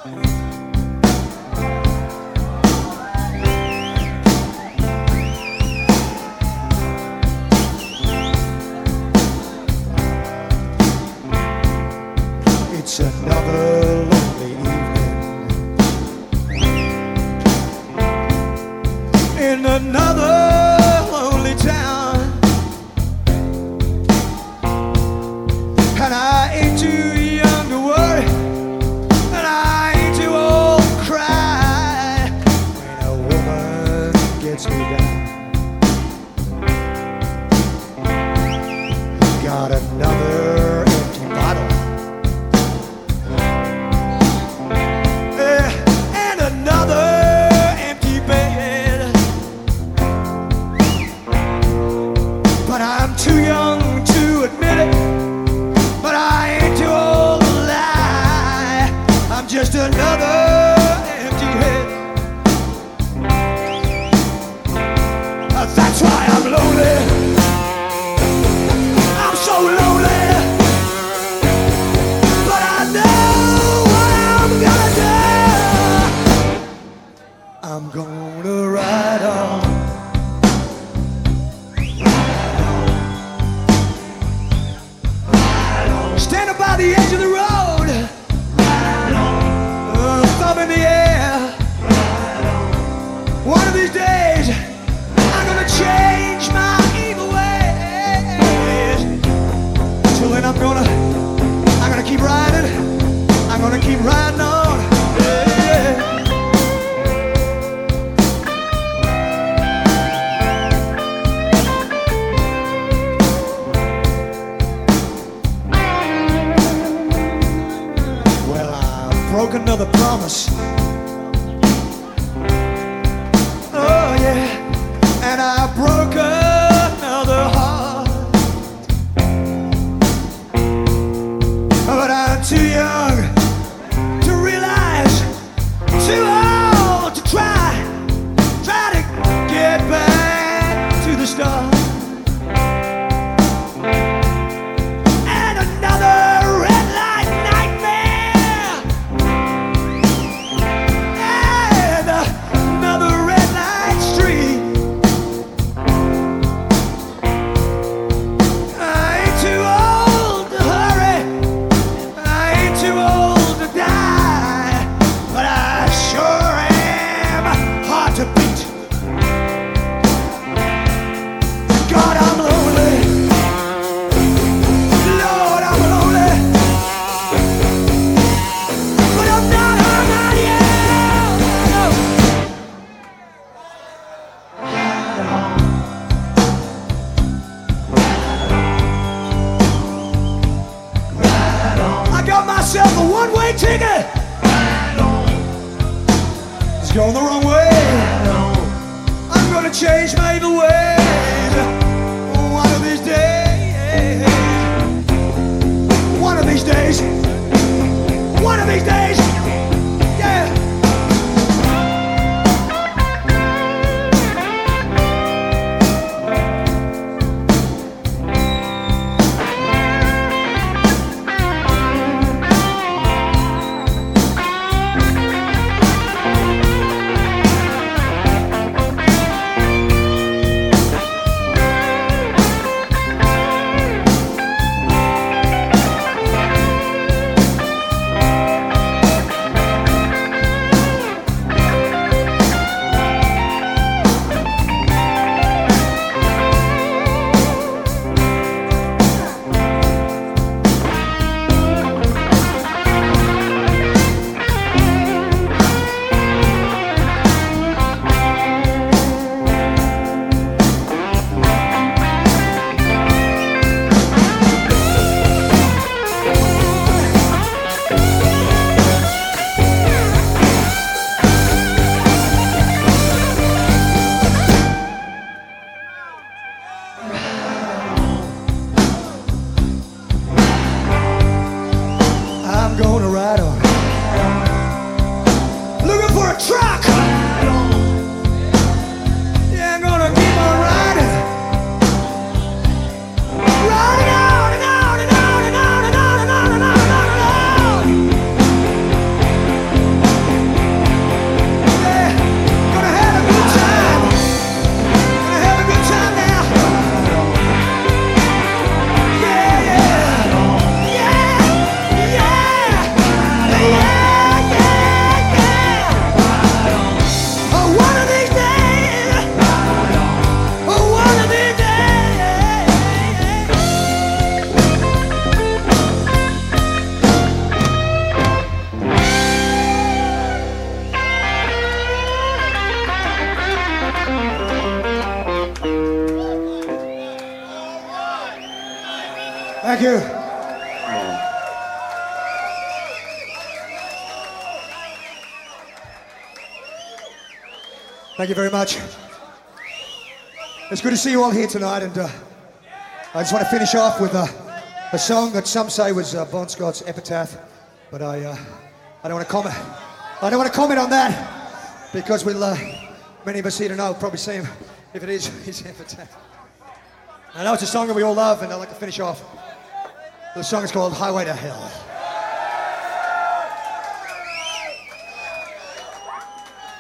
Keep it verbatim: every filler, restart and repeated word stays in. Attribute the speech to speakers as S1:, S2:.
S1: It's another lonely evening in another lonely town, and I ain't too young to worry, and I ain't too old to cry when a woman gets me down. Got another empty bottle, and another empty bed, but I'm too young to admit it, but I ain't too old to lie. I'm just another empty head. That's why I'm lonely. I'm so lonely, but I know what I'm gonna do. I'm gonna ride on, standing by the edge of the road, uh, thumb in the air. One of these days, I'm gonna change my evil ways. Till then, I'm gonna, I'm gonna keep riding. I'm gonna keep riding on. Yeah. Well, I broke another promise. Oh yeah, and I broke another heart, but I'm too young to realize, too old to try, try to get back to the start. And another red light nightmare, and another red light street. I ain't too old to hurry, I ain't too old to die, but I sure am hard to beat. God, I'm lonely. Lord, I'm lonely. But I'm not, I'm not yet. No. I got myself a one-way ticket. It's going the wrong way. I'm gonna change my evil ways. One of these days. One of these days. One of these days. Yeah. Thank you very much. It's good to see you all here tonight, and uh, I just want to finish off with uh, a song that some say was uh, Bon Scott's epitaph, but I, uh, I don't want to comment. I don't want to comment on that because we'll, uh, many of us here tonight will probably see him if it is his epitaph. I know it's a song that we all love, and I'd like to finish off. The song is called Highway to Hell.